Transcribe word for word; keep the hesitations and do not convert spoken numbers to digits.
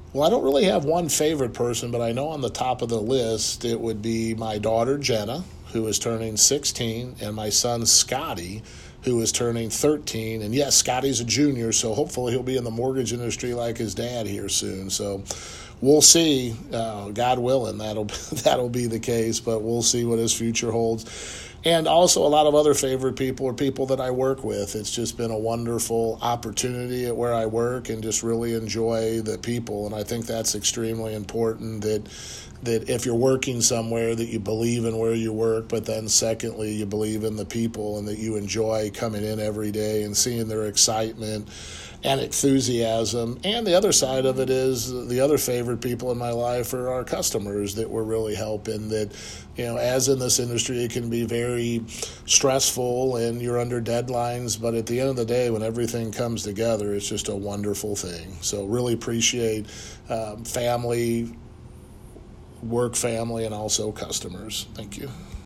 Well, I don't really have one favorite person, but I know on the top of the list it would be my daughter Jenna, who is turning sixteen, and my son Scotty, who is turning thirteen. And yes, Scotty's a junior, so hopefully he'll be in the mortgage industry like his dad here soon. So we'll see. Uh, God willing, that'll that'll be the case, but we'll see what his future holds. And also a lot of other favorite people are people that I work with. It's just been a wonderful opportunity at where I work and just really enjoy the people. And I think that's extremely important, that that if you're working somewhere that you believe in where you work, but then secondly, you believe in the people and that you enjoy coming in every day and seeing their excitement and enthusiasm. And the other side of it is the other favorite people in my life are our customers that we're really helping. That, you know, as in this industry, it can be very stressful and you're under deadlines, but at the end of the day, when everything comes together, it's just a wonderful thing. So really appreciate um, family, work family, and also customers. Thank you.